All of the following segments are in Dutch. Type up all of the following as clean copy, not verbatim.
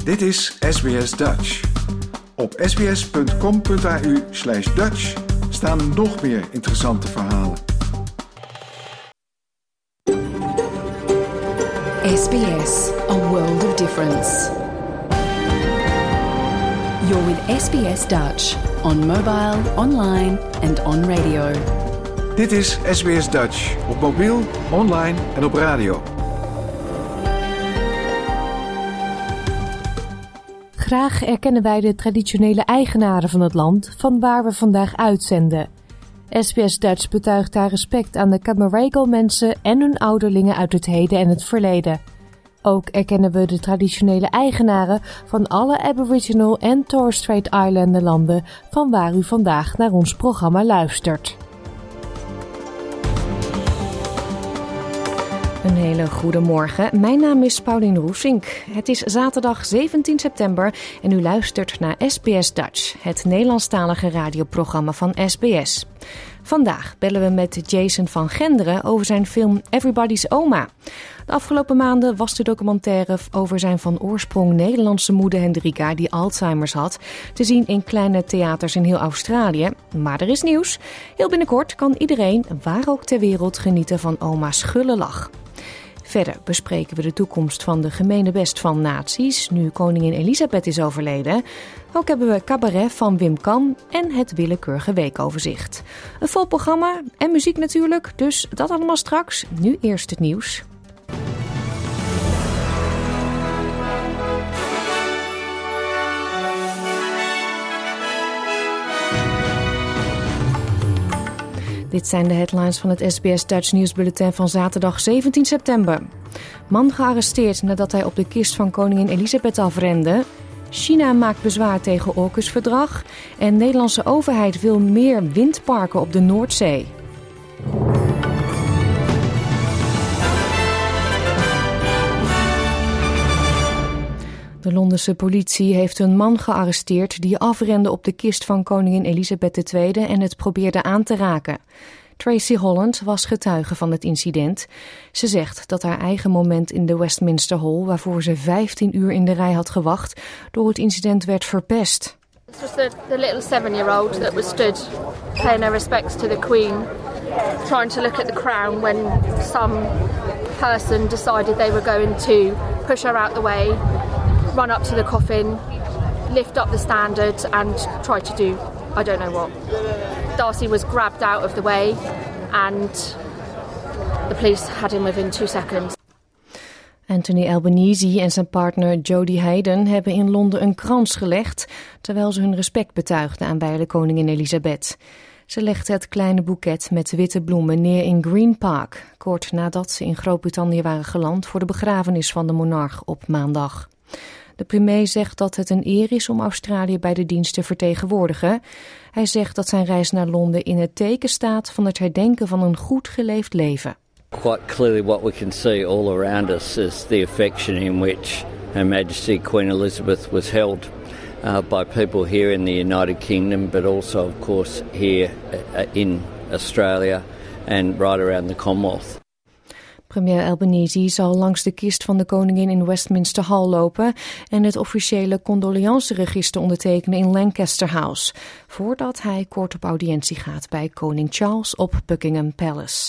Dit is SBS Dutch. Op sbs.com.au/Dutch staan nog meer interessante verhalen. SBS, a world of difference. You're with SBS Dutch on mobile, online and on radio. Dit is SBS Dutch op mobiel, online en op radio. Graag erkennen wij de traditionele eigenaren van het land van waar we vandaag uitzenden. SBS Dutch betuigt haar respect aan de Camaragal mensen en hun ouderlingen uit het heden en het verleden. Ook erkennen we de traditionele eigenaren van alle Aboriginal en Torres Strait Islander landen van waar u vandaag naar ons programma luistert. Een hele goede morgen. Mijn naam is Pauline Roesink. Het is zaterdag 17 september en u luistert naar SBS Dutch, het Nederlandstalige radioprogramma van SBS. Vandaag bellen we met Jason van Genderen over zijn film Everybody's Oma. De afgelopen maanden was de documentaire over zijn van oorsprong Nederlandse moeder Hendrika, die Alzheimer's had, te zien in kleine theaters in heel Australië. Maar er is nieuws. Heel binnenkort kan iedereen, waar ook ter wereld, genieten van oma's gulle lach. Verder bespreken we de toekomst van de gemeenebest van naties, nu koningin Elisabeth is overleden. Ook hebben we cabaret van Wim Kan en het willekeurige weekoverzicht. Een vol programma en muziek natuurlijk, dus dat allemaal straks. Nu eerst het nieuws. Dit zijn de headlines van het SBS Dutch nieuwsbulletin van zaterdag 17 september. Man gearresteerd nadat hij op de kist van koningin Elisabeth afrende. China maakt bezwaar tegen AUKUS-verdrag. En Nederlandse overheid wil meer windparken op de Noordzee. De Londense politie heeft een man gearresteerd die afrende op de kist van koningin Elisabeth II en het probeerde aan te raken. Tracy Holland was getuige van het incident. Ze zegt dat haar eigen moment in de Westminster Hall, waarvoor ze 15 uur in de rij had gewacht, door het incident werd verpest. This was the little 7-year-old that was stood paying her respects to the Queen, trying to look at the crown when some person decided they were going to push her out the way, run up to the coffin, lift up the standard and try to do I don't know what. Darcy was grabbed out of the way and the police had him within 2 seconds. Anthony Albanese en zijn partner Jodie Hayden hebben in Londen een krans gelegd, terwijl ze hun respect betuigden aan wijle koningin Elisabeth. Ze legde het kleine boeket met witte bloemen neer in Green Park, kort nadat ze in Groot-Brittannië waren geland voor de begrafenis van de monarch op maandag. De premier zegt dat het een eer is om Australië bij de dienst te vertegenwoordigen. Hij zegt dat zijn reis naar Londen in het teken staat van het herdenken van een goed geleefd leven. Quite clearly what we can see all around us is the affection in which Her Majesty Queen Elizabeth was held by people here in the United Kingdom, but also of course here in Australia and right around the Commonwealth. Premier Albanese zal langs de kist van de koningin in Westminster Hall lopen en het officiële condoleanceregister ondertekenen in Lancaster House, voordat hij kort op audiëntie gaat bij koning Charles op Buckingham Palace.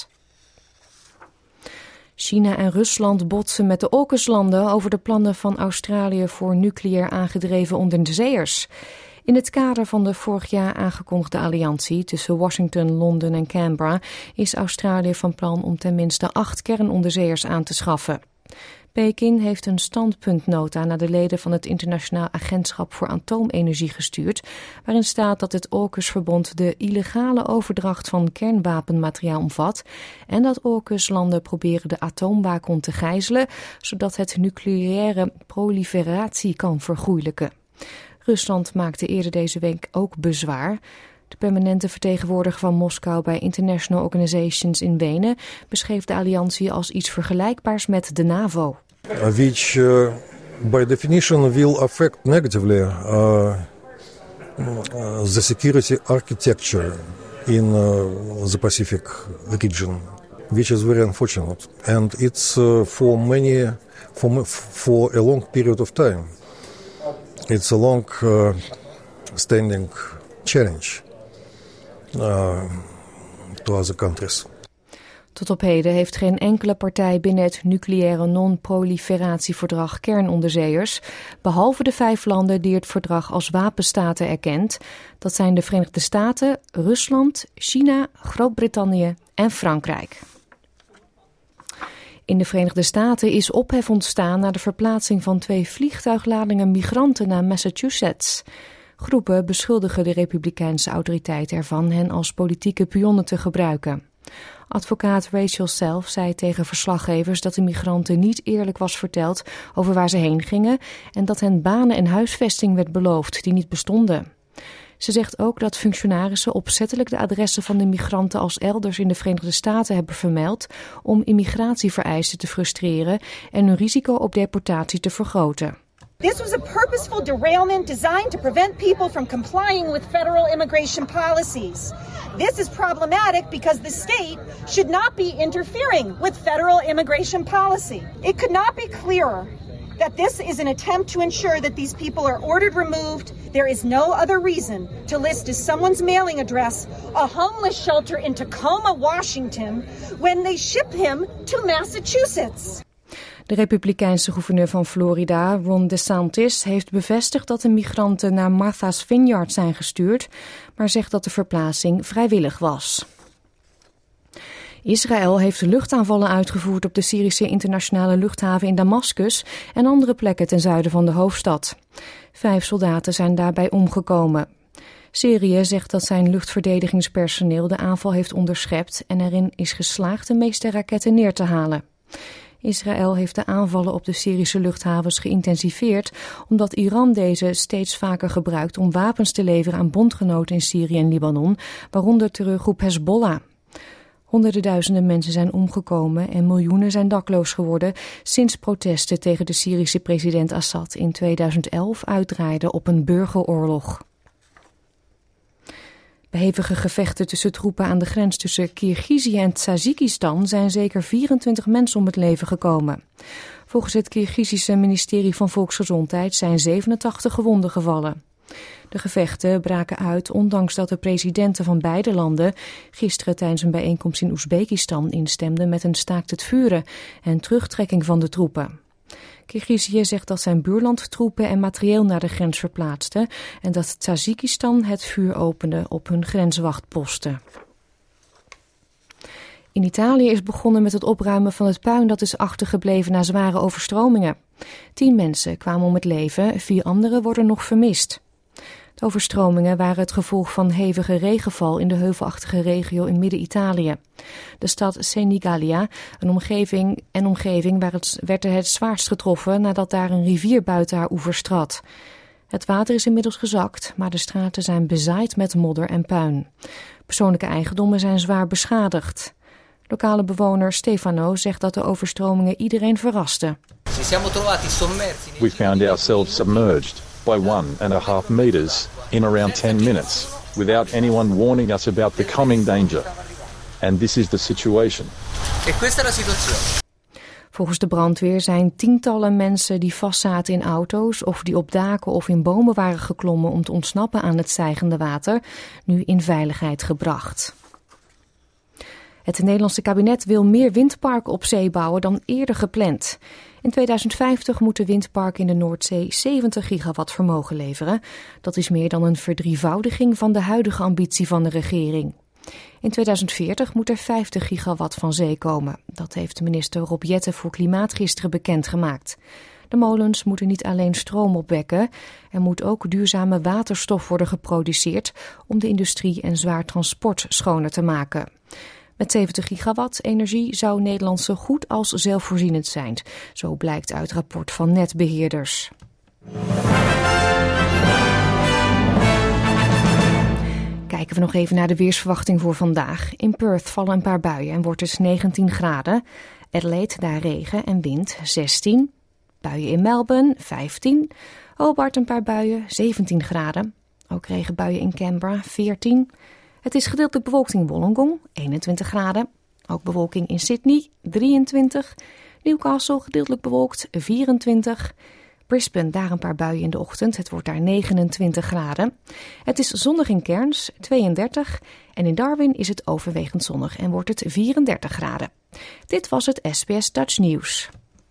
China en Rusland botsen met de AUKUS-landen over de plannen van Australië voor nucleair aangedreven onderzeeërs. In het kader van de vorig jaar aangekondigde alliantie tussen Washington, Londen en Canberra is Australië van plan om tenminste 8 kernonderzeeërs aan te schaffen. Peking heeft een standpuntnota naar de leden van het Internationaal Agentschap voor Atoomenergie gestuurd, waarin staat dat het AUKUS-verbond de illegale overdracht van kernwapenmateriaal omvat en dat AUKUS-landen proberen de atoomwaakhond te gijzelen, zodat het nucleaire proliferatie kan vergoeilijken. Rusland maakte eerder deze week ook bezwaar. De permanente vertegenwoordiger van Moskou bij International Organizations in Wenen beschreef de alliantie als iets vergelijkbaars met de NAVO. Which by definition will affect negatively the security architecture in the Pacific region, which is very unfortunate. And it's for a long period of time. It's a long-standing challenge to other countries. Tot op heden heeft geen enkele partij binnen het nucleaire non-proliferatieverdrag kernonderzeeërs, behalve de 5 landen die het verdrag als wapenstaten erkent. Dat zijn de Verenigde Staten, Rusland, China, Groot-Brittannië en Frankrijk. In de Verenigde Staten is ophef ontstaan na de verplaatsing van 2 vliegtuigladingen migranten naar Massachusetts. Groepen beschuldigen de Republikeinse autoriteiten ervan hen als politieke pionnen te gebruiken. Advocaat Rachel Self zei tegen verslaggevers dat de migranten niet eerlijk was verteld over waar ze heen gingen en dat hen banen en huisvesting werd beloofd die niet bestonden. Ze zegt ook dat functionarissen opzettelijk de adressen van de migranten als elders in de Verenigde Staten hebben vermeld om immigratievereisten te frustreren en hun risico op deportatie te vergroten. This was a purposeful derailment designed to prevent people from complying with federal immigration policies. This is problematic because the state should not be interfering with federal immigration policy. It could not be clearer that this is an attempt to ensure that these people are ordered removed. There is no other reason to list as someone's mailing address a homeless shelter in Tacoma, Washington, when they ship him to Massachusetts. De Republikeinse gouverneur van Florida, Ron DeSantis, heeft bevestigd dat de migranten naar Martha's Vineyard zijn gestuurd, maar zegt dat de verplaatsing vrijwillig was. Israël heeft luchtaanvallen uitgevoerd op de Syrische internationale luchthaven in Damascus en andere plekken ten zuiden van de hoofdstad. 5 soldaten zijn daarbij omgekomen. Syrië zegt dat zijn luchtverdedigingspersoneel de aanval heeft onderschept en erin is geslaagd de meeste raketten neer te halen. Israël heeft de aanvallen op de Syrische luchthavens geïntensiveerd omdat Iran deze steeds vaker gebruikt om wapens te leveren aan bondgenoten in Syrië en Libanon, waaronder terreurgroep Hezbollah. Honderden duizenden mensen zijn omgekomen en miljoenen zijn dakloos geworden sinds protesten tegen de Syrische president Assad in 2011 uitdraaiden op een burgeroorlog. Bij hevige gevechten tussen troepen aan de grens tussen Kirgizië en Tajikistan zijn zeker 24 mensen om het leven gekomen. Volgens het Kirgizische ministerie van Volksgezondheid zijn 87 gewonden gevallen. De gevechten braken uit ondanks dat de presidenten van beide landen gisteren tijdens een bijeenkomst in Oezbekistan instemden met een staakt het vuren en terugtrekking van de troepen. Kirgizië zegt dat zijn buurland troepen en materieel naar de grens verplaatste en dat Tajikistan het vuur opende op hun grenswachtposten. In Italië is begonnen met het opruimen van het puin dat is achtergebleven na zware overstromingen. 10 mensen kwamen om het leven, 4 anderen worden nog vermist. De overstromingen waren het gevolg van hevige regenval in de heuvelachtige regio in Midden-Italië. De stad Senigallia, een omgeving werd het zwaarst getroffen nadat daar een rivier buiten haar oevers trad. Het water is inmiddels gezakt, maar de straten zijn bezaaid met modder en puin. Persoonlijke eigendommen zijn zwaar beschadigd. Lokale bewoner Stefano zegt dat de overstromingen iedereen verrasten. We found ourselves submerged by 1.5 meters in around 10 minutes, without anyone warning us about the coming danger. And this is the situation. Volgens de brandweer zijn tientallen mensen die vastzaten in auto's of die op daken of in bomen waren geklommen om te ontsnappen aan het stijgende water, nu in veiligheid gebracht. Het Nederlandse kabinet wil meer windparken op zee bouwen dan eerder gepland. In 2050 moeten windparken in de Noordzee 70 gigawatt vermogen leveren. Dat is meer dan een verdrievoudiging van de huidige ambitie van de regering. In 2040 moet er 50 gigawatt van zee komen. Dat heeft minister Rob Jetten voor Klimaat gisteren bekendgemaakt. De molens moeten niet alleen stroom opwekken. Er moet ook duurzame waterstof worden geproduceerd om de industrie en zwaar transport schoner te maken. Met 70 gigawatt energie zou Nederland zo goed als zelfvoorzienend zijn. Zo blijkt uit rapport van netbeheerders. Kijken we nog even naar de weersverwachting voor vandaag. In Perth vallen een paar buien en wordt dus 19 graden. Adelaide, daar regen en wind, 16. Buien in Melbourne, 15. Hobart een paar buien, 17 graden. Ook regenbuien in Canberra, 14. Het is gedeeltelijk bewolkt in Wollongong, 21 graden. Ook bewolking in Sydney, 23. Newcastle gedeeltelijk bewolkt, 24. Brisbane, daar een paar buien in de ochtend. Het wordt daar 29 graden. Het is zonnig in Cairns, 32. En in Darwin is het overwegend zonnig en wordt het 34 graden. Dit was het SBS Dutch Nieuws.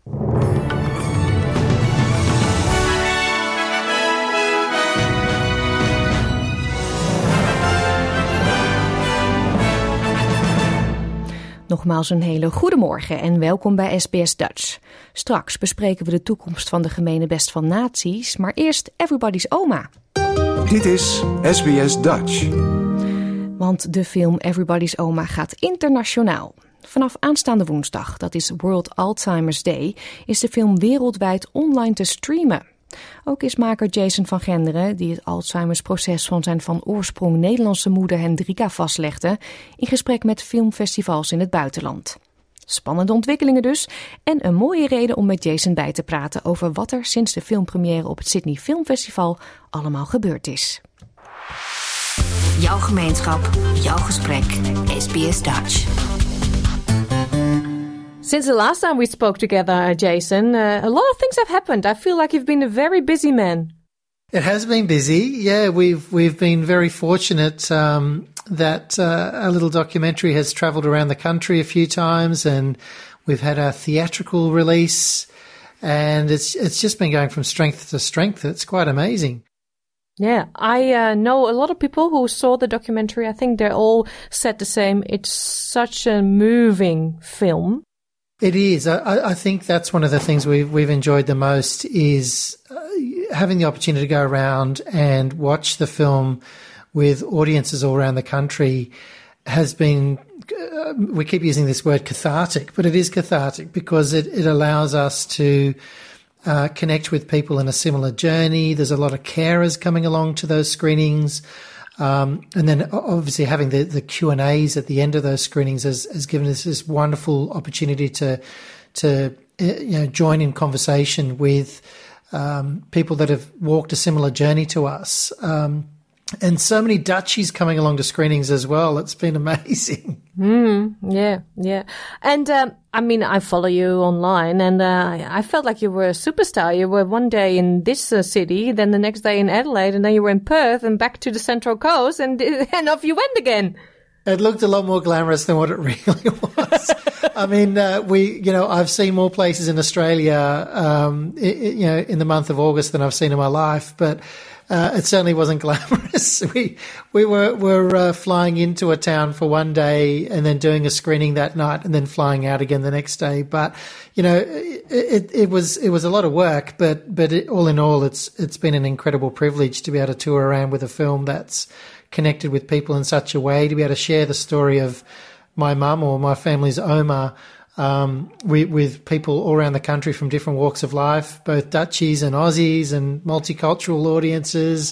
Nogmaals een hele goede morgen en welkom bij SBS Dutch. Straks bespreken we de toekomst van de gemeenebest van naties, maar eerst Everybody's Oma. Dit is SBS Dutch. Want de film Everybody's Oma gaat internationaal. Vanaf aanstaande woensdag, dat is World Alzheimer's Day, is de film wereldwijd online te streamen. Ook is maker Jason van Genderen, die het Alzheimersproces van zijn van oorsprong Nederlandse moeder Hendrika vastlegde, in gesprek met filmfestivals in het buitenland. Spannende ontwikkelingen dus en een mooie reden om met Jason bij te praten over wat er sinds de filmpremière op het Sydney Filmfestival allemaal gebeurd is. Jouw gemeenschap, jouw gesprek, SBS Dutch. Since the last time we spoke together, Jason, a lot of things have happened. I feel like you've been a very busy man. It has been busy. Yeah, we've been very fortunate that our little documentary has travelled around the country a few times, and we've had a theatrical release, and it's just been going from strength to strength. It's quite amazing. Yeah, I know a lot of people who saw the documentary. I think they all said the same. It's such a moving film. It is. I think that's one of the things we've enjoyed the most is having the opportunity to go around and watch the film with audiences all around the country has been, we keep using this word cathartic, but it is cathartic because it allows us to connect with people in a similar journey. There's a lot of carers coming along to those screenings. And then obviously having the Q&As at the end of those screenings has given us this wonderful opportunity to join in conversation with people that have walked a similar journey to us. And so many Dutchies coming along to screenings as well. It's been amazing. Yeah. And I mean, I follow you online, and I felt like you were a superstar. You were one day in this city, then the next day in Adelaide, and then you were in Perth and back to the Central Coast, and off you went again. It looked a lot more glamorous than what it really was. I mean, I've seen more places in Australia, in the month of August than I've seen in my life, but it certainly wasn't glamorous. We were flying into a town for one day and then doing a screening that night and then flying out again the next day. But it was a lot of work. But all in all, it's been an incredible privilege to be able to tour around with a film that's connected with people in such a way, to be able to share the story of my mum or my family's Oma with people all around the country from different walks of life, both Dutchies and Aussies and multicultural audiences.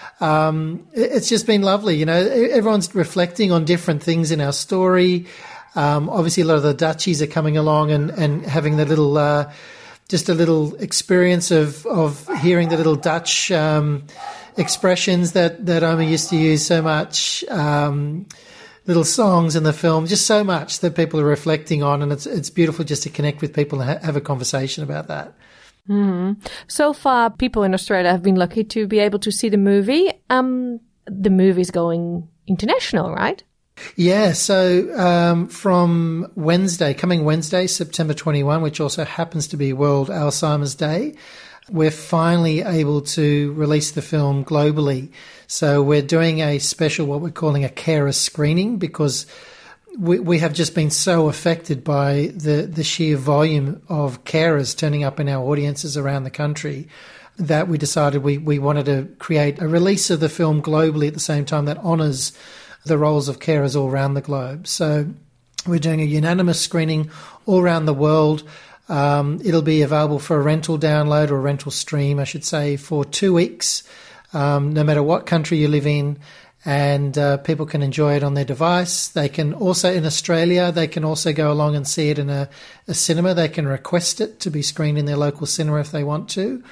It's just been lovely. Everyone's reflecting on different things in our story. Obviously, a lot of the Dutchies are coming along and having the little, just a little experience of hearing the little Dutch expressions that Oma used to use so much. Little songs in the film, just so much that people are reflecting on, and it's beautiful just to connect with people and have a conversation about that. Mm-hmm. So far, people in Australia have been lucky to be able to see the movie. The movie's going international, right? Yeah, so from coming Wednesday, September 21, which also happens to be World Alzheimer's Day, we're finally able to release the film globally. So we're doing a special, what we're calling a carer screening, because we have just been so affected by the sheer volume of carers turning up in our audiences around the country that we decided we wanted to create a release of the film globally at the same time that honours the roles of carers all around the globe. So we're doing a unanimous screening all around the world. It'll be available for a rental download or a rental stream, I should say, for 2 weeks, no matter what country you live in, and people can enjoy it on their device. They can also, in Australia, they can also go along and see it in a cinema. They can request it to be screened in their local cinema if they want to.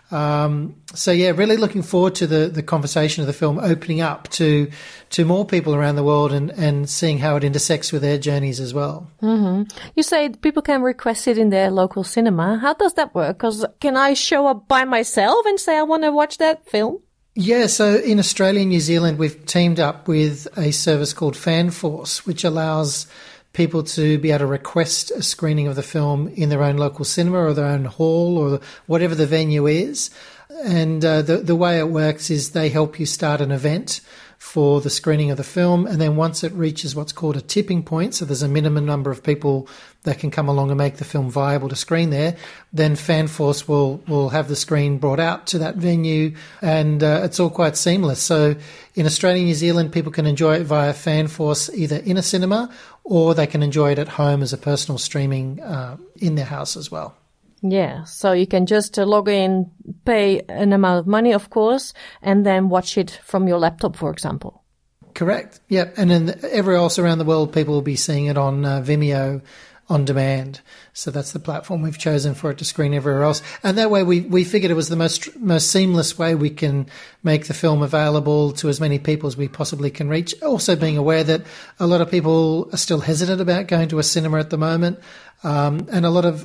So yeah, really looking forward to the conversation of the film opening up to more people around the world and seeing how it intersects with their journeys as well. Mm-hmm. You say people can request it in their local cinema. How does that work? Because can I show up by myself and say I want to watch that film? Yeah, so in Australia and New Zealand, we've teamed up with a service called FanForce, which allows people to be able to request a screening of the film in their own local cinema or their own hall or whatever the venue is. And the way it works is they help you start an event for the screening of the film, and then once it reaches what's called a tipping point, so there's a minimum number of people that can come along and make the film viable to screen there, then FanForce will have the screen brought out to that venue, and it's all quite seamless. So in Australia and New Zealand, people can enjoy it via FanForce either in a cinema or they can enjoy it at home as a personal streaming in their house as well. Yeah, so you can just log in, pay an amount of money, of course, and then watch it from your laptop, for example. Correct. Yep. And then everywhere else around the world, people will be seeing it on Vimeo on demand. So that's the platform we've chosen for it to screen everywhere else. And that way we figured it was the most seamless way we can make the film available to as many people as we possibly can reach. Also being aware that a lot of people are still hesitant about going to a cinema at the moment. And a lot of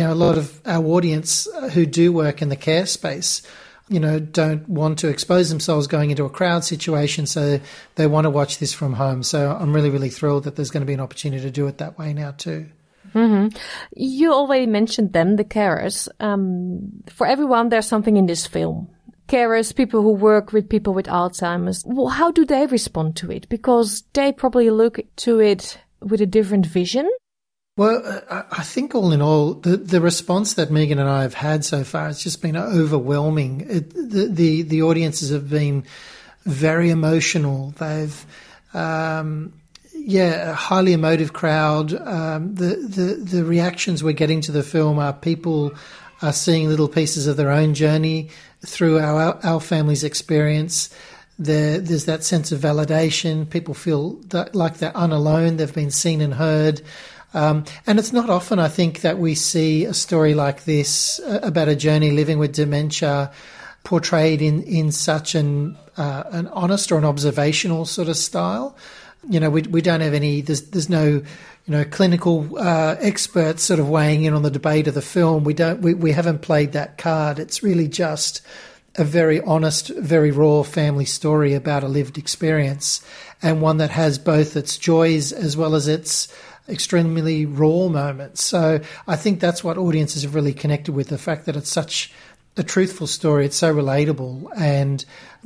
our audience who do work in the care space, don't want to expose themselves going into a crowd situation, so they want to watch this from home. So I'm really, really thrilled that there's going to be an opportunity to do it that way now too. Mm-hmm. You already mentioned them, the carers. For everyone, there's something in this film. Carers, people who work with people with Alzheimer's. Well, how do they respond to it? Because they probably look to it with a different vision. Well, I think all in all, the response that Megan and I have had so far has just been overwhelming. The audiences have been very emotional. They've, a highly emotive crowd. The reactions we're getting to the film are people are seeing little pieces of their own journey through our family's experience. There's that sense of validation. People feel like they're unalone. They've been seen and heard. And it's not often, I think, that we see a story like this about a journey living with dementia portrayed in such an honest or an observational sort of style. We don't have any. There's no clinical experts sort of weighing in on the debate of the film. We haven't played that card. It's really just a very honest, very raw family story about a lived experience, and one that has both its joys as well as its extremely raw moments. So I think that's what audiences have really connected with, the fact that it's such a truthful story. It's so relatable, and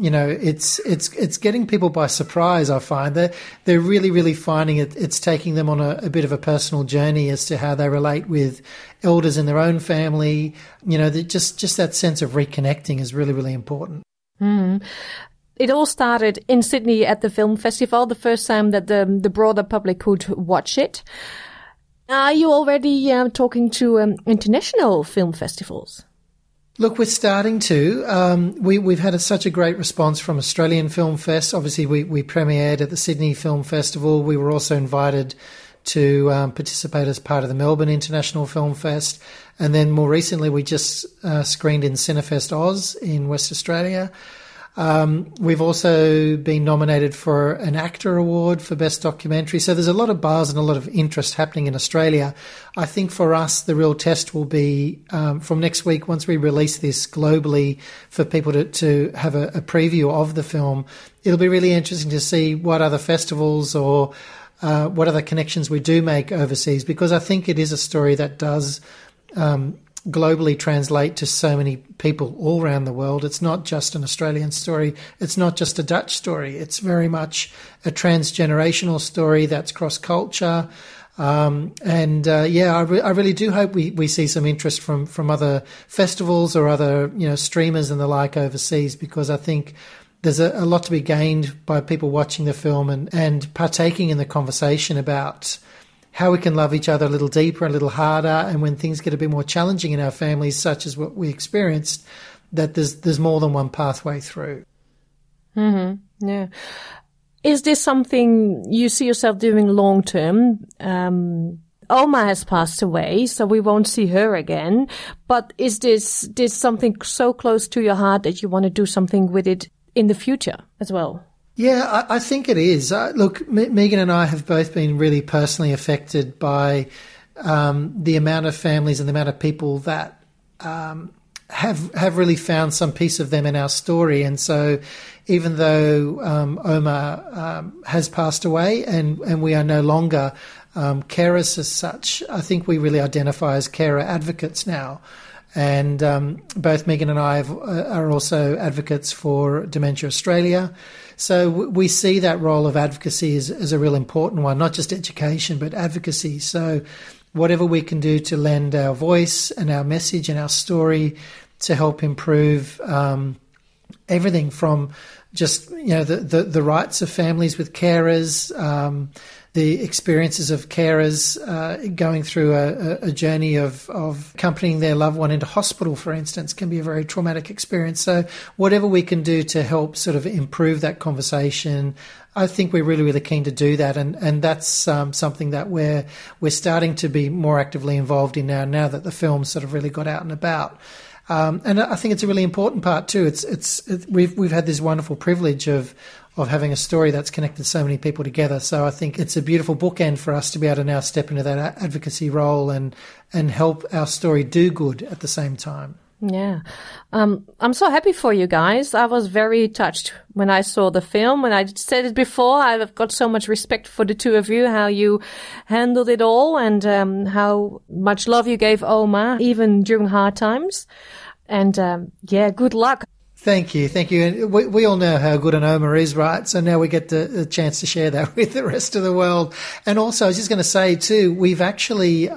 it's getting people by surprise. I find that they're really, really finding it's taking them on a bit of a personal journey as to how they relate with elders in their own family. Just that sense of reconnecting is really, really important. Mm. It all started in Sydney at the film festival, the first time that the broader public could watch it. Are you already talking to international film festivals? Look, we're starting to. We've had such a great response from Australian Film Fest. Obviously, we premiered at the Sydney Film Festival. We were also invited to participate as part of the Melbourne International Film Fest. And then more recently, we just screened in Cinefest Oz in West Australia. We've also been nominated for an ACTA award for Best Documentary. So there's a lot of buzz and a lot of interest happening in Australia. I think for us, the real test will be from next week, once we release this globally for people to have a preview of the film. It'll be really interesting to see what other festivals or what other connections we do make overseas, because I think it is a story that does globally translate to so many people all around the world. It's not just an Australian story. It's not just a Dutch story. It's very much a transgenerational story that's cross-culture. I really do hope we see some interest from other festivals or other streamers and the like overseas, because I think there's a lot to be gained by people watching the film and partaking in the conversation about how we can love each other a little deeper, a little harder, and when things get a bit more challenging in our families, such as what we experienced, that there's more than one pathway through. Mm-hmm. Yeah. Is this something you see yourself doing long term? Oma has passed away, so we won't see her again. But is this something so close to your heart that you want to do something with it in the future as well? Yeah, I think it is. Look, Megan and I have both been really personally affected by the amount of families and the amount of people that have really found some piece of them in our story. And so even though Oma has passed away and we are no longer carers as such, I think we really identify as carer advocates now. And both Megan and I are also advocates for Dementia Australia. So we see that role of advocacy as a real important one, not just education, but advocacy. So whatever we can do to lend our voice and our message and our story to help improve everything from just, the rights of families with carers, the experiences of carers going through a journey of accompanying their loved one into hospital, for instance, can be a very traumatic experience. So whatever we can do to help sort of improve that conversation, I think we're really, really keen to do that. And that's something that we're starting to be more actively involved in now that the film sort of really got out and about. And I think it's a really important part too. We've had this wonderful privilege of having a story that's connected so many people together. So I think it's a beautiful bookend for us to be able to now step into that advocacy role and help our story do good at the same time. Yeah. I'm so happy for you guys. I was very touched when I saw the film. When I said it before, I've got so much respect for the two of you, how you handled it all and how much love you gave Oma, even during hard times. And good luck. Thank you. And we all know how good an Oma is, right? So now we get the chance to share that with the rest of the world. And also, I was just going to say too, we've actually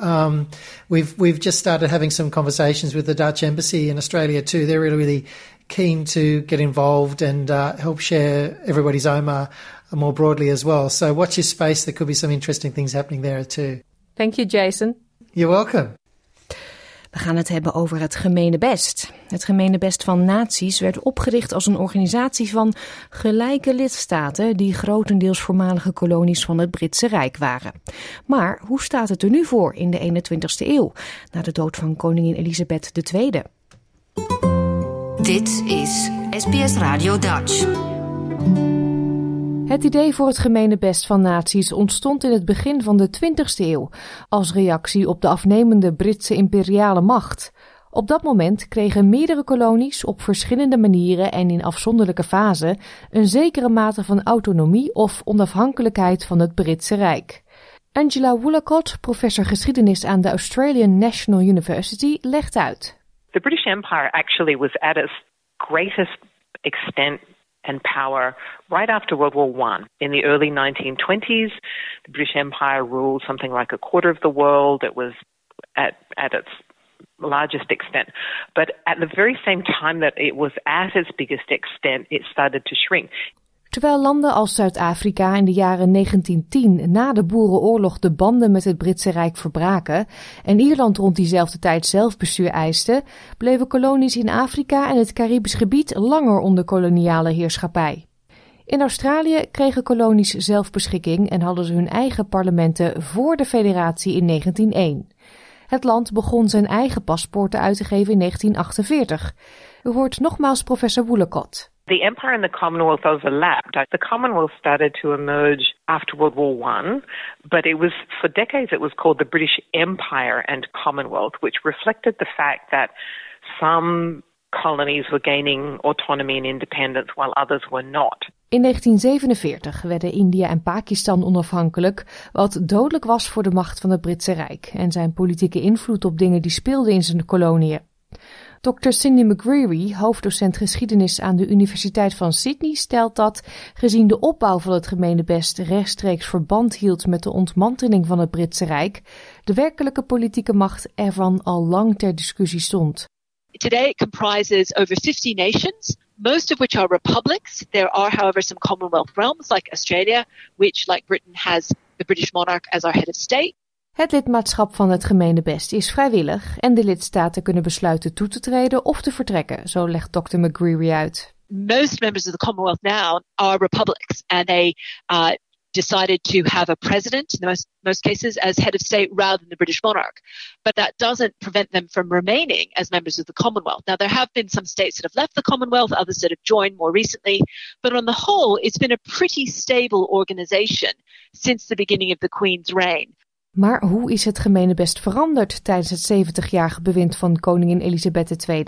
we've just started having some conversations with the Dutch Embassy in Australia too. They're really, really keen to get involved and help share everybody's Oma more broadly as well. So watch your space. There could be some interesting things happening there too. Thank you, Jason. You're welcome. We gaan het hebben over het Gemene Best. Het Gemene Best van Naties werd opgericht als een organisatie van gelijke lidstaten die grotendeels voormalige kolonies van het Britse Rijk waren. Maar hoe staat het er nu voor in de 21ste eeuw, na de dood van koningin Elizabeth II? Dit is SBS Radio Dutch. Het idee voor het Gemene Best van Naties ontstond in het begin van de 20ste eeuw als reactie op de afnemende Britse imperiale macht. Op dat moment kregen meerdere kolonies op verschillende manieren en in afzonderlijke fasen een zekere mate van autonomie of onafhankelijkheid van het Britse Rijk. Angela Woolacott, professor geschiedenis aan de Australian National University, legt uit. The British Empire actually was at its greatest extent and power right after World War I. In the early 1920s, the British Empire ruled something like a quarter of the world. It was at its largest extent. But at the very same time that it was at its biggest extent, it started to shrink. Terwijl landen als Zuid-Afrika in de jaren 1910 na de Boerenoorlog de banden met het Britse Rijk verbraken en Ierland rond diezelfde tijd zelfbestuur eiste, bleven kolonies in Afrika en het Caribisch gebied langer onder koloniale heerschappij. In Australië kregen kolonies zelfbeschikking en hadden ze hun eigen parlementen voor de federatie in 1901. Het land begon zijn eigen paspoorten uit te geven in 1948. U hoort nogmaals professor Woolacott. The empire and the Commonwealth overlapped. The Commonwealth started to emerge after World War I, but for decades it was called the British Empire and Commonwealth, which reflected the fact that some colonies were gaining autonomy and independence while others were not. In 1947 werden India en Pakistan onafhankelijk, wat dodelijk was voor de macht van het Britse Rijk en zijn politieke invloed op dingen die speelden in zijn koloniën. Dr. Cindy McGreary, hoofddocent geschiedenis aan de Universiteit van Sydney, stelt dat, gezien de opbouw van het Gemene Best rechtstreeks verband hield met de ontmanteling van het Britse Rijk, de werkelijke politieke macht ervan al lang ter discussie stond. Today it comprises over 50 nations, most of which are republics. There are, however, some Commonwealth realms like Australia, which, like Britain, has the British monarch as our head of state. Het lidmaatschap van het Gemene Best is vrijwillig en de lidstaten kunnen besluiten toe te treden of te vertrekken, zo legt Dr. McGreary uit. Most members of the Commonwealth now are republics and they decided to have a president, in most cases, as head of state rather than the British monarch. But that doesn't prevent them from remaining as members of the Commonwealth. Now, there have been some states that have left the Commonwealth, others that have joined more recently. But on the whole, it's been a pretty stable organization since the beginning of the Queen's reign. Maar hoe is het gemenebest veranderd tijdens het 70-jarige bewind van koningin Elizabeth II?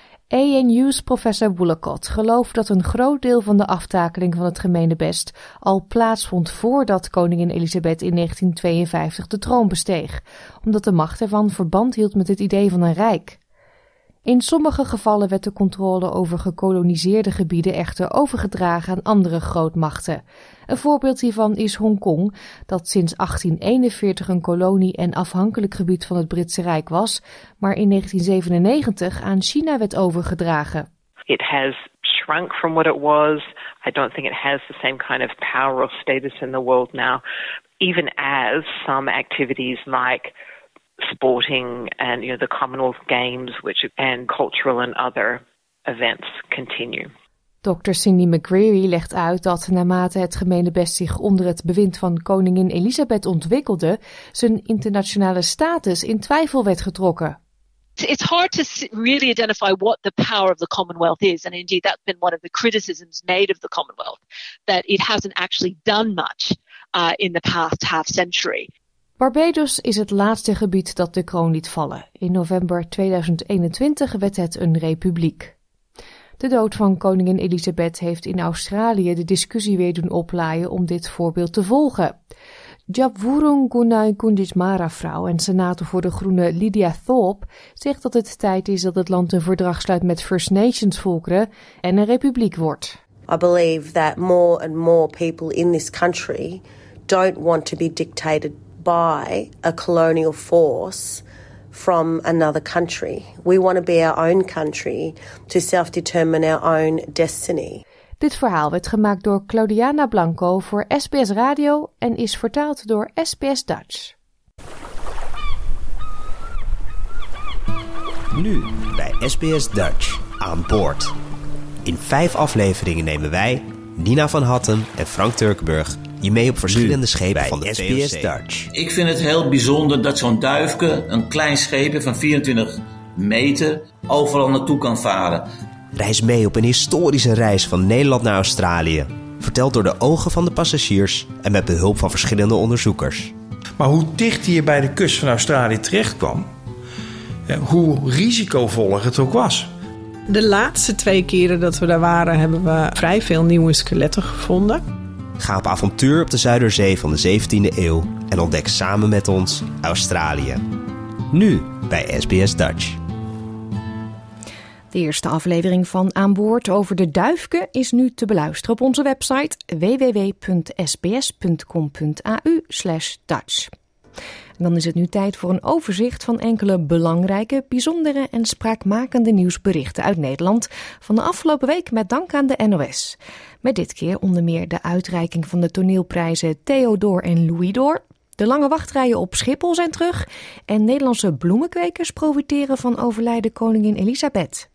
ANU's professor Woolacott gelooft dat een groot deel van de aftakeling van het gemenebest al plaatsvond voordat koningin Elizabeth in 1952 de troon besteeg, omdat de macht ervan verband hield met het idee van een rijk. In sommige gevallen werd de controle over gekoloniseerde gebieden echter overgedragen aan andere grootmachten. Een voorbeeld hiervan is Hongkong, dat sinds 1841 een kolonie en afhankelijk gebied van het Britse Rijk was, maar in 1997 aan China werd overgedragen. It has shrunk from what it was. I don't think it has the same kind of power or status in the world now, even as some activities like sporting and the Commonwealth Games and cultural and other events continue. Dr. Cindy McGreary legt uit dat naarmate het gemenebest zich onder het bewind van koningin Elizabeth ontwikkelde, zijn internationale status in twijfel werd getrokken. It's hard to really identify what the power of the Commonwealth is, and indeed that's been one of the criticisms made of the Commonwealth, that it hasn't actually done much in the past half century. Barbados is het laatste gebied dat de kroon liet vallen. In november 2021 werd het een republiek. De dood van koningin Elizabeth heeft in Australië de discussie weer doen oplaaien om dit voorbeeld te volgen. Jabwurrung Gunai Kundismara-vrouw en senator voor de Groenen Lydia Thorpe zegt dat het tijd is dat het land een verdrag sluit met First Nations volkeren en een republiek wordt. I believe that more and more people in this country don't want to be dictated by a colonial force from another country. We want to be our own country to self-determine our own destiny. Dit verhaal werd gemaakt door Claudiana Blanco voor SBS Radio en is vertaald door SBS Dutch. Nu bij SBS Dutch aan boord. In 5 afleveringen nemen wij, Nina van Hatten en Frank Turkenburg, je mee op verschillende schepen van de SBS Dutch. Ik vind het heel bijzonder dat zo'n duifke, een klein scheepje van 24 meter, overal naartoe kan varen. Reis mee op een historische reis van Nederland naar Australië. Verteld door de ogen van de passagiers en met behulp van verschillende onderzoekers. Maar hoe dicht hij bij de kust van Australië terecht kwam, hoe risicovol het ook was. De laatste 2 keren dat we daar waren, hebben we vrij veel nieuwe skeletten gevonden. Ga op avontuur op de Zuiderzee van de 17e eeuw en ontdek samen met ons Australië. Nu bij SBS Dutch. De eerste aflevering van Aan Boord over de duifke is nu te beluisteren op onze website www.sbs.com.au/Dutch. En dan is het nu tijd voor een overzicht van enkele belangrijke, bijzondere en spraakmakende nieuwsberichten uit Nederland van de afgelopen week met dank aan de NOS. Met dit keer onder meer de uitreiking van de toneelprijzen Theodor en Louis d'Or. De lange wachtrijen op Schiphol zijn terug en Nederlandse bloemenkwekers profiteren van overlijden koningin Elizabeth.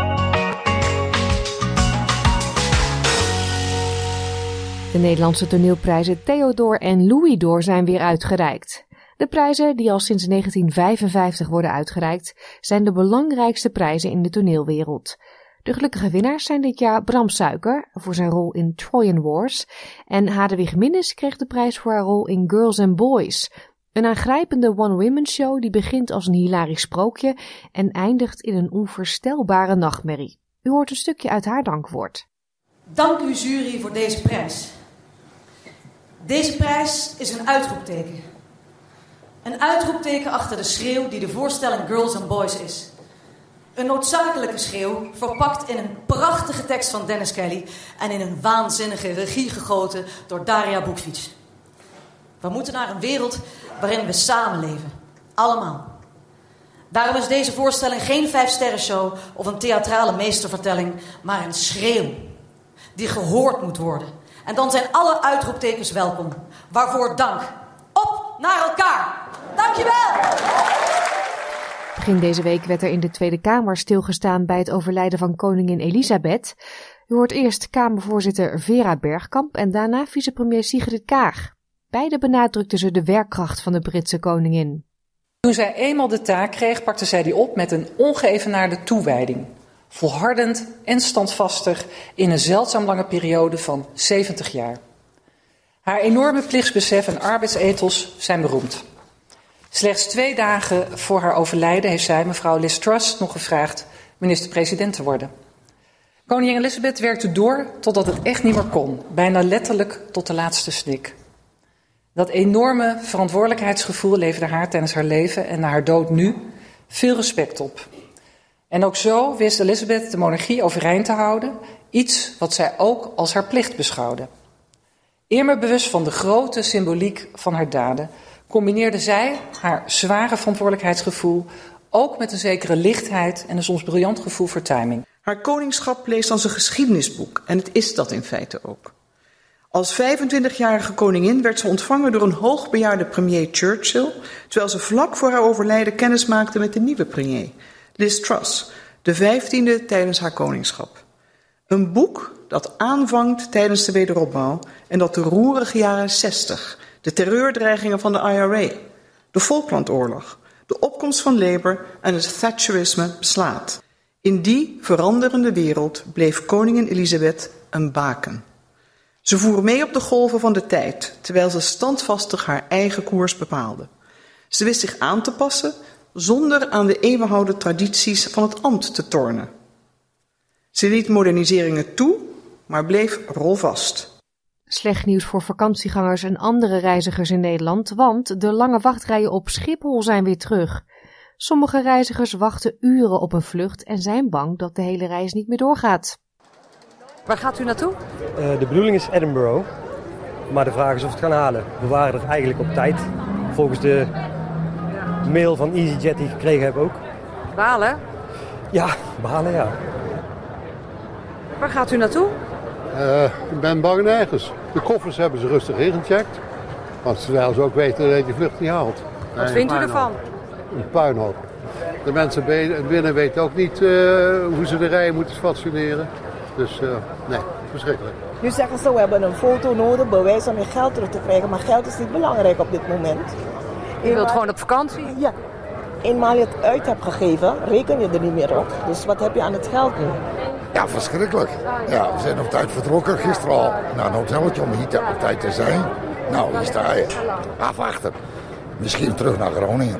De Nederlandse toneelprijzen Theodor en Louis d'Or zijn weer uitgereikt. De prijzen, die al sinds 1955 worden uitgereikt, zijn de belangrijkste prijzen in de toneelwereld. De gelukkige winnaars zijn dit jaar Bram Suiker voor zijn rol in Trojan Wars en Hadewig Minnis kreeg de prijs voor haar rol in Girls and Boys. Een aangrijpende one-woman show die begint als een hilarisch sprookje en eindigt in een onvoorstelbare nachtmerrie. U hoort een stukje uit haar dankwoord. Dank u jury voor deze prijs. Deze prijs is een uitroepteken. Een uitroepteken achter de schreeuw die de voorstelling Girls and Boys is. Een noodzakelijke schreeuw, verpakt in een prachtige tekst van Dennis Kelly en in een waanzinnige regie gegoten door Daria Bukvic. We moeten naar een wereld waarin we samenleven. Allemaal. Daarom is deze voorstelling geen 5-sterrenshow of een theatrale meestervertelling, maar een schreeuw die gehoord moet worden. En dan zijn alle uitroeptekens welkom. Waarvoor dank. Op naar elkaar. Dankjewel! Begin deze week werd er in de Tweede Kamer stilgestaan bij het overlijden van koningin Elizabeth. U hoort eerst Kamervoorzitter Vera Bergkamp en daarna vicepremier Sigrid Kaag. Beide benadrukten ze de werkkracht van de Britse koningin. Toen zij eenmaal de taak kreeg, pakte zij die op met een ongeëvenaarde toewijding. Volhardend en standvastig in een zeldzaam lange periode van 70 jaar. Haar enorme plichtsbesef en arbeidsethos zijn beroemd. Slechts 2 dagen voor haar overlijden heeft zij, mevrouw Liz Truss, nog gevraagd minister-president te worden. Koningin Elizabeth werkte door totdat het echt niet meer kon, bijna letterlijk tot de laatste snik. Dat enorme verantwoordelijkheidsgevoel leverde haar tijdens haar leven en na haar dood nu veel respect op. En ook zo wist Elizabeth de monarchie overeind te houden, iets wat zij ook als haar plicht beschouwde. Immer bewust van de grote symboliek van haar daden, combineerde zij haar zware verantwoordelijkheidsgevoel ook met een zekere lichtheid en een soms briljant gevoel voor timing. Haar koningschap leest als een geschiedenisboek en het is dat in feite ook. Als 25-jarige koningin werd ze ontvangen door een hoogbejaarde premier Churchill, terwijl ze vlak voor haar overlijden kennis maakte met de nieuwe premier, Liz Truss, de 15e tijdens haar koningschap. Een boek dat aanvangt tijdens de wederopbouw en dat de roerige jaren 60, de terreurdreigingen van de IRA, de Falklandoorlog, de opkomst van Labour en het Thatcherisme beslaat. In die veranderende wereld bleef koningin Elizabeth een baken. Ze voer mee op de golven van de tijd, terwijl ze standvastig haar eigen koers bepaalde. Ze wist zich aan te passen zonder aan de eeuwenoude tradities van het ambt te tornen. Ze liet moderniseringen toe, maar bleef rolvast. Slecht nieuws voor vakantiegangers en andere reizigers in Nederland, want de lange wachtrijen op Schiphol zijn weer terug. Sommige reizigers wachten uren op een vlucht en zijn bang dat de hele reis niet meer doorgaat. Waar gaat u naartoe? De bedoeling is Edinburgh, maar de vraag is of we het gaan halen. We waren er eigenlijk op tijd, volgens de mail van EasyJet die ik gekregen heb ook. Balen? Ja, balen ja. Waar gaat u naartoe? Ik ben bang nergens. De koffers hebben ze rustig ingecheckt, want terwijl ze ook weten dat je die vlucht niet haalt. Wat vindt u ervan? Een puinhoop. De mensen binnen weten ook niet hoe ze de rijen moeten fatsoeneren. Dus nee, verschrikkelijk. Nu zeggen ze, we hebben een foto nodig, bewijs om je geld terug te krijgen. Maar geld is niet belangrijk op dit moment. Je wilt gewoon op vakantie? Ja. Eenmaal je het uit hebt gegeven, reken je er niet meer op. Dus wat heb je aan het geld nu? Ja, verschrikkelijk. Ja, we zijn op tijd vertrokken gisteren al naar een hotelletje om hier op tijd te zijn. Nou, hier sta je. Afwachten. Misschien terug naar Groningen.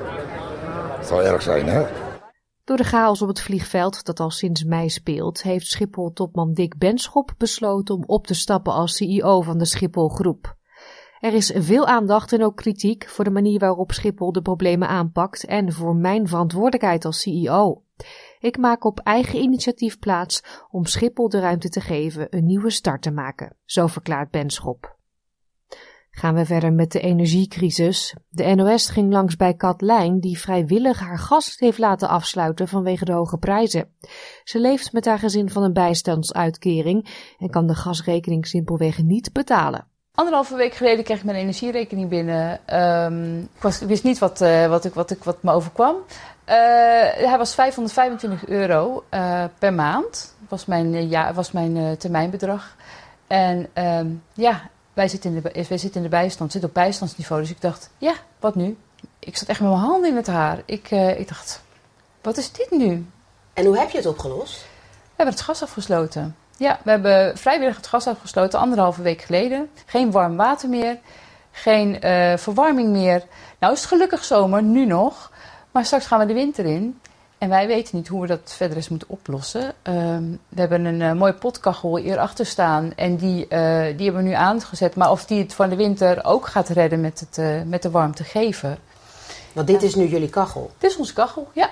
Het zal erg zijn, hè? Door de chaos op het vliegveld, dat al sinds mei speelt, heeft Schiphol-topman Dick Benschop besloten om op te stappen als CEO van de Schiphol Groep. Er is veel aandacht en ook kritiek voor de manier waarop Schiphol de problemen aanpakt en voor mijn verantwoordelijkheid als CEO. Ik maak op eigen initiatief plaats om Schiphol de ruimte te geven een nieuwe start te maken, zo verklaart Benschop. Gaan we verder met de energiecrisis. De NOS ging langs bij Katlijn, die vrijwillig haar gas heeft laten afsluiten vanwege de hoge prijzen. Ze leeft met haar gezin van een bijstandsuitkering en kan de gasrekening simpelweg niet betalen. 1,5 week geleden kreeg ik mijn energierekening binnen. Ik wist niet wat me overkwam. Hij was €525 per maand. Was mijn termijnbedrag. En wij zitten in de bijstand, zitten op bijstandsniveau. Dus ik dacht, ja, wat nu? Ik zat echt met mijn handen in het haar. Ik dacht, wat is dit nu? En hoe heb je het opgelost? We hebben het gas afgesloten. Ja, we hebben vrijwillig het gas afgesloten 1,5 week geleden. Geen warm water meer, geen verwarming meer. Nou is het gelukkig zomer, nu nog. Maar straks gaan we de winter in. En wij weten niet hoe we dat verder eens moeten oplossen. We hebben een mooie potkachel hierachter staan. En die hebben we nu aangezet. Maar of die het van de winter ook gaat redden met de warmte geven. Want dit is nu jullie kachel? Dit is onze kachel, ja.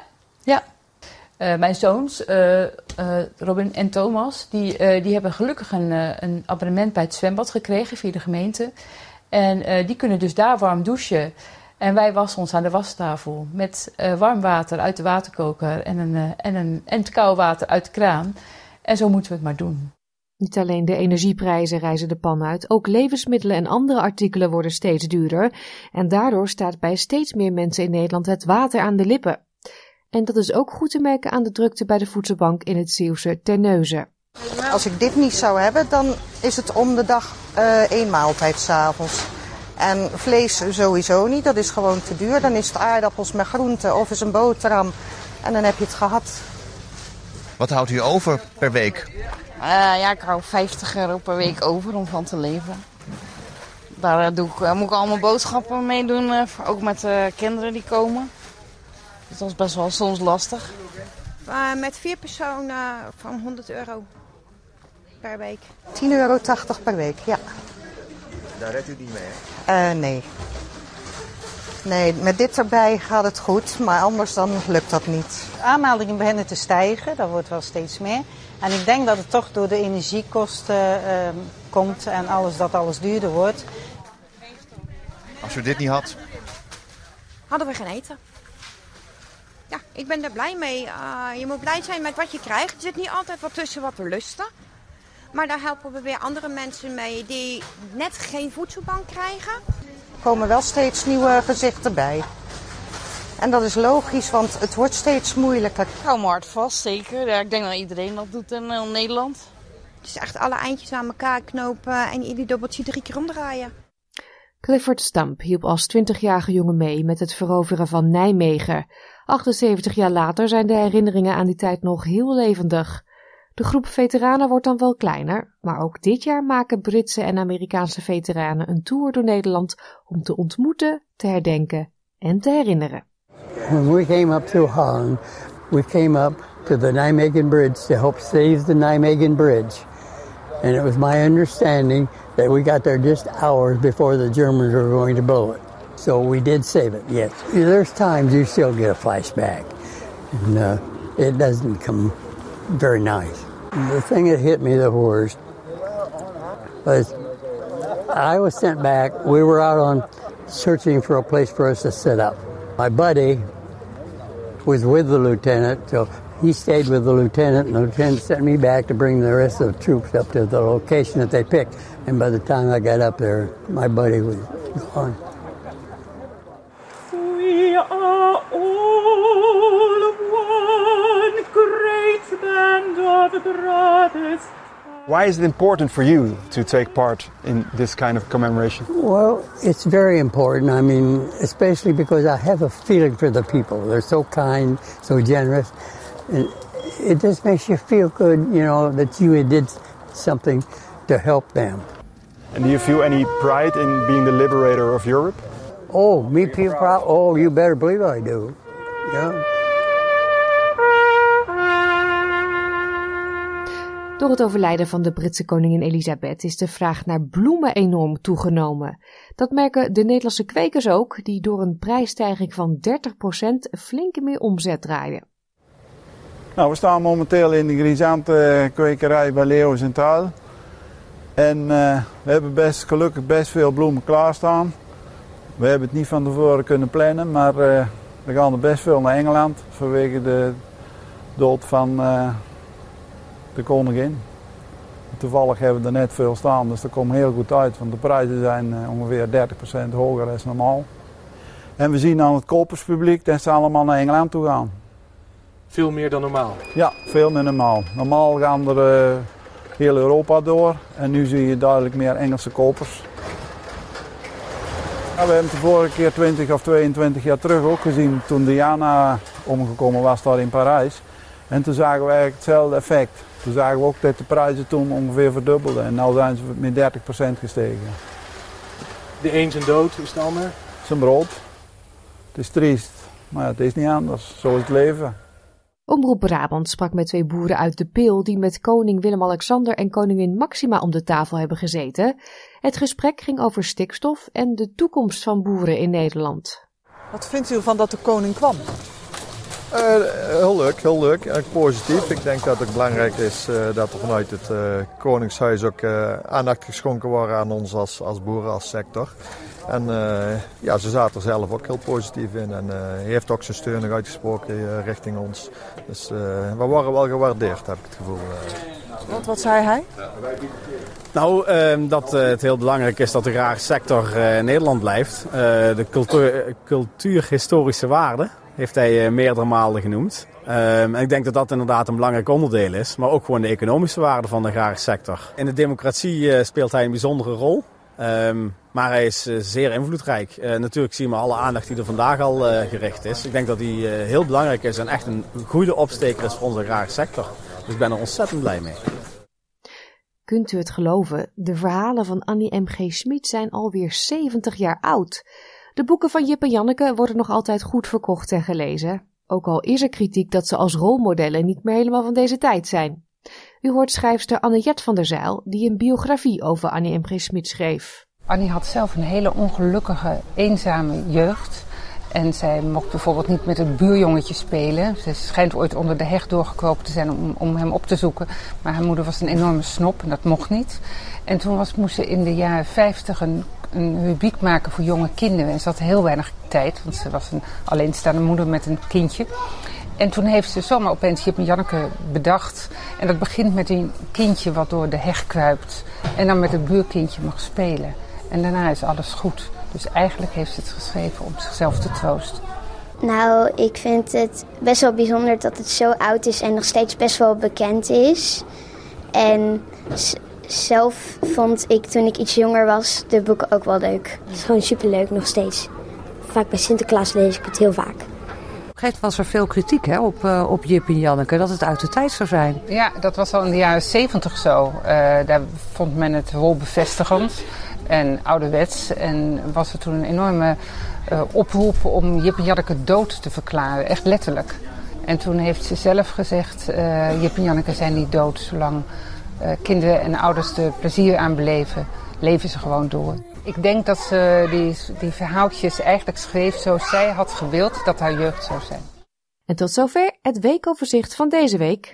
Mijn zoons, Robin en Thomas, die hebben gelukkig een abonnement bij het zwembad gekregen via de gemeente. En die kunnen dus daar warm douchen. En wij wassen ons aan de wastafel met warm water uit de waterkoker en het koude water uit de kraan. En zo moeten we het maar doen. Niet alleen de energieprijzen reizen de pan uit, ook levensmiddelen en andere artikelen worden steeds duurder. En daardoor staat bij steeds meer mensen in Nederland het water aan de lippen. En dat is ook goed te merken aan de drukte bij de voedselbank in het Zeeuwse Terneuzen. Als ik dit niet zou hebben, dan is het om de dag 1 maaltijd 's avonds. En vlees sowieso niet, dat is gewoon te duur. Dan is het aardappels met groenten of is een boterham en dan heb je het gehad. Wat houdt u over per week? Ik hou €50 per week over om van te leven. Daar moet ik allemaal boodschappen mee doen, ook met kinderen die komen. Dus dat is best wel soms lastig. Met 4 personen van €100 per week. €10,80 per week, ja. Daar redt u niet mee, hè? Nee. Nee, met dit erbij gaat het goed, maar anders dan lukt dat niet. Aanmeldingen beginnen te stijgen, dat wordt wel steeds meer. En ik denk dat het toch door de energiekosten komt en dat alles duurder wordt. Als u dit niet had? Hadden we geen eten. Ja, ik ben er blij mee. Je moet blij zijn met wat je krijgt. Er zit niet altijd wat tussen wat te lusten. Maar daar helpen we weer andere mensen mee die net geen voedselbank krijgen. Er komen wel steeds nieuwe gezichten bij. En dat is logisch, want het wordt steeds moeilijker. Ik hou me hard vast, zeker. Ja, ik denk dat iedereen dat doet in Nederland. Het is echt alle eindjes aan elkaar knopen en ieder dubbeltje 3 keer omdraaien. Clifford Stump hielp als 20-jarige jongen mee met het veroveren van Nijmegen. 78 jaar later zijn de herinneringen aan die tijd nog heel levendig. De groep veteranen wordt dan wel kleiner, maar ook dit jaar maken Britse en Amerikaanse veteranen een tour door Nederland om te ontmoeten, te herdenken en te herinneren. When we came up through Holland, we came up to the Nijmegen Bridge to help save the Nijmegen Bridge. And it was my understanding that we got there just hours before the Germans were going to blow it. So we did save it, yes. There's times you still get a flashback. And it doesn't come very nice. The thing that hit me the worst was I was sent back. We were out on searching for a place for us to sit up. My buddy was with the lieutenant, so he stayed with the lieutenant, and the lieutenant sent me back to bring the rest of the troops up to the location that they picked. And by the time I got up there, my buddy was gone. We are all one great band of brothers. Why is it important for you to take part in this kind of commemoration? Well, it's very important. I mean, especially because I have a feeling for the people. They're so kind, so generous. And it just makes you feel good, that you did something to help them. And do you feel any pride in being the liberator of Europe? Oh, me feel proud? Oh, you better believe I do. Yeah. Door het overlijden van de Britse koningin Elisabeth is de vraag naar bloemen enorm toegenomen. Dat merken de Nederlandse kwekers ook, die door een prijsstijging van 30% flinke meer omzet draaien. Nou, we staan momenteel in de Grisante kwekerij bij Leeuwen Centraal. En we hebben gelukkig best veel bloemen klaarstaan. We hebben het niet van tevoren kunnen plannen, maar er gaan er best veel naar Engeland vanwege de dood van de koningin. Toevallig hebben we er net veel staan, dus dat komt heel goed uit, want de prijzen zijn ongeveer 30% hoger dan normaal. En we zien aan het koperspubliek dat ze allemaal naar Engeland toe gaan. Veel meer dan normaal? Ja, veel meer normaal. Normaal gaan er heel Europa door en nu zie je duidelijk meer Engelse kopers. Ja, we hebben het de vorige keer 20 of 22 jaar terug ook gezien toen Diana omgekomen was daar in Parijs. En toen zagen we eigenlijk hetzelfde effect. Toen zagen we ook dat de prijzen toen ongeveer verdubbelden en nu zijn ze met 30% gestegen. De een zijn dood, is het ander? Zijn brood. Het is triest, maar het is niet anders. Zo is het leven. Omroep Brabant sprak met 2 boeren uit De Peel die met koning Willem-Alexander en koningin Maxima om de tafel hebben gezeten. Het gesprek ging over stikstof en de toekomst van boeren in Nederland. Wat vindt u ervan dat de koning kwam? Heel leuk. Erg positief. Ik denk dat het belangrijk is dat er vanuit het Koningshuis ook aandacht geschonken wordt aan ons als boeren, als sector. En ze zaten er zelf ook heel positief in en hij heeft ook zijn steun nog uitgesproken richting ons. Dus we worden wel gewaardeerd, heb ik het gevoel. Wat zei hij? Nou, dat het heel belangrijk is dat de agrarische sector in Nederland blijft. De cultuurhistorische waarden heeft hij meerdere malen genoemd. En ik denk dat dat inderdaad een belangrijk onderdeel is. Maar ook gewoon de economische waarde van de agrarische sector. In de democratie speelt hij een bijzondere rol. Maar hij is zeer invloedrijk. Natuurlijk zien we alle aandacht die er vandaag al gericht is. Ik denk dat hij heel belangrijk is en echt een goede opsteker is voor onze agrarische sector. Dus ik ben er ontzettend blij mee. Kunt u het geloven? De verhalen van Annie M.G. Schmid zijn alweer 70 jaar oud. De boeken van Jip en Janneke worden nog altijd goed verkocht en gelezen. Ook al is er kritiek dat ze als rolmodellen niet meer helemaal van deze tijd zijn. U hoort schrijfster Anne-Jet van der Zijl, die een biografie over Annie M.G. Schmid schreef. Annie had zelf een hele ongelukkige, eenzame jeugd. En zij mocht bijvoorbeeld niet met het buurjongetje spelen. Ze schijnt ooit onder de heg doorgekropen te zijn om hem op te zoeken. Maar haar moeder was een enorme snop en dat mocht niet. En toen moest ze in de jaren 50 een rubriek maken voor jonge kinderen. En ze had heel weinig tijd, want ze was een alleenstaande moeder met een kindje. En toen heeft ze zomaar opeens Jip en Janneke bedacht. En dat begint met een kindje wat door de heg kruipt. En dan met het buurkindje mag spelen. En daarna is alles goed. Dus eigenlijk heeft ze het geschreven om zichzelf te troosten. Nou, ik vind het best wel bijzonder dat het zo oud is en nog steeds best wel bekend is. En zelf vond ik toen ik iets jonger was de boeken ook wel leuk. Het is gewoon superleuk nog steeds. Vaak bij Sinterklaas lees ik het heel vaak. Op een gegeven moment was er veel kritiek hè, op Jip en Janneke, dat het uit de tijd zou zijn. Ja, dat was al in de jaren 70 zo. Daar vond men het rolbevestigend en ouderwets. En was er toen een enorme oproep om Jip en Janneke dood te verklaren, echt letterlijk. En toen heeft ze zelf gezegd, Jip en Janneke zijn niet dood. Zolang kinderen en ouders er plezier aan beleven, leven ze gewoon door. Ik denk dat ze die verhaaltjes eigenlijk schreef zoals zij had gewild dat haar jeugd zou zijn. En tot zover het weekoverzicht van deze week.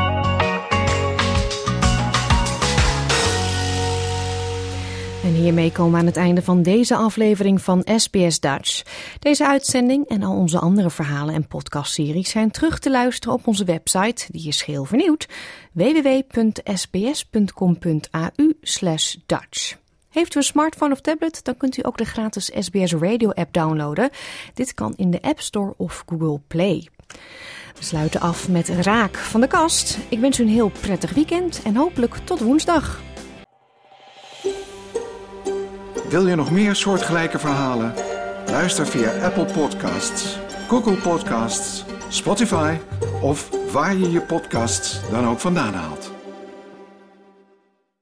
En hiermee komen we aan het einde van deze aflevering van SBS Dutch. Deze uitzending en al onze andere verhalen en podcastseries zijn terug te luisteren op onze website, die is geheel vernieuwd, www.sbs.com.au/Dutch. Heeft u een smartphone of tablet, dan kunt u ook de gratis SBS Radio app downloaden. Dit kan in de App Store of Google Play. We sluiten af met Raak van de Kast. Ik wens u een heel prettig weekend en hopelijk tot woensdag. Wil je nog meer soortgelijke verhalen? Luister via Apple Podcasts, Google Podcasts, Spotify of waar je je podcasts dan ook vandaan haalt.